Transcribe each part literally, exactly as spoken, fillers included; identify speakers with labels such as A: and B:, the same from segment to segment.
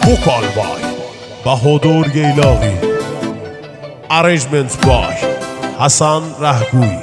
A: وکال بای بهادر گیلاقی، ارنجمنت بای حسن رهگویی.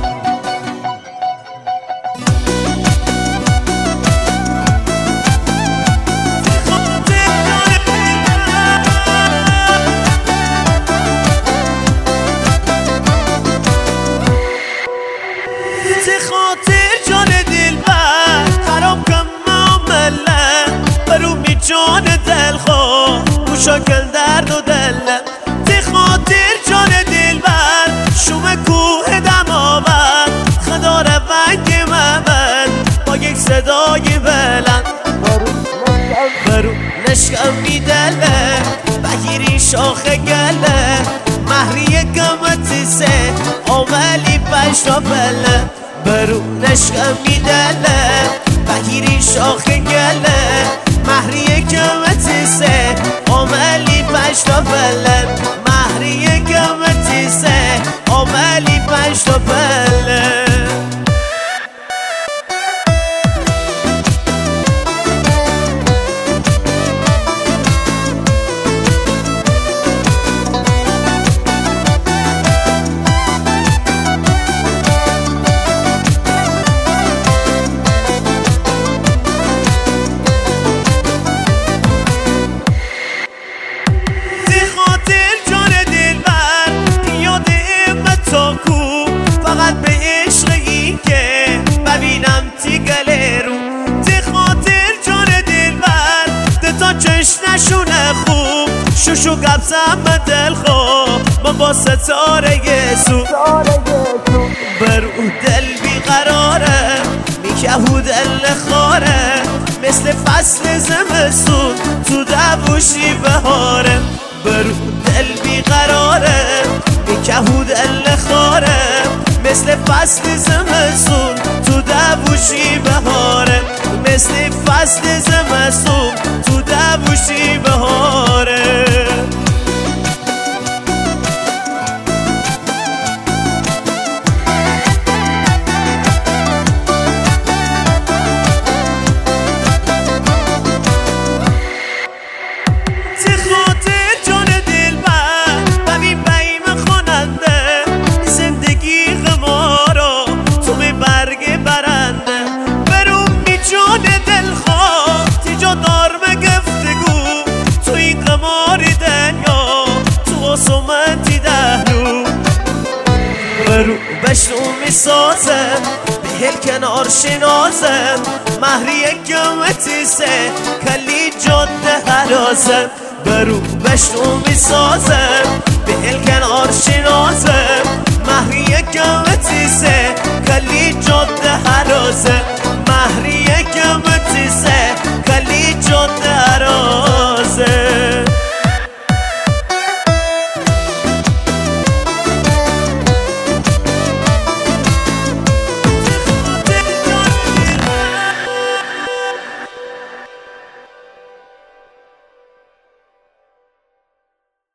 B: جان دل خو مشاکل درد و دلم تی خاطر جان دل بر شوم کوه دماوند خدا رونگ ممن با یک صدای بلند برو نشکم میدله بگیری شاخ گله مهری گمتی سه آملی پشتا بله برو نشکم میدله بگیری شاخ گله مهری کمتی سه آملی پشتا بلد مهری کمتی سه آملی پشتا بلد فقط به عشق این که ببینم تی گله رو تی خاطر جان دل بر دتا چشنشونه خوب شوشو قبضم به دل خوب من با ستاره سو بر اون دل بیقراره میکهو دل خاره مثل فصل زمستون تو دووشی بهاره بر اون دل بیقراره میکهو دل خاره مثل فصل زمستون تو دووشی بهاره مثل فصل زمستون تو دووشی بهاره برو بشنو میسازم به هل کنار شنازم مهری گمتی سه کلی جاده هرازم برو بشنو میسازم به هل کنار شنازم مهری گمتی سه کلی جاده هرازم مهری گمتی سه کلی جاده هرازم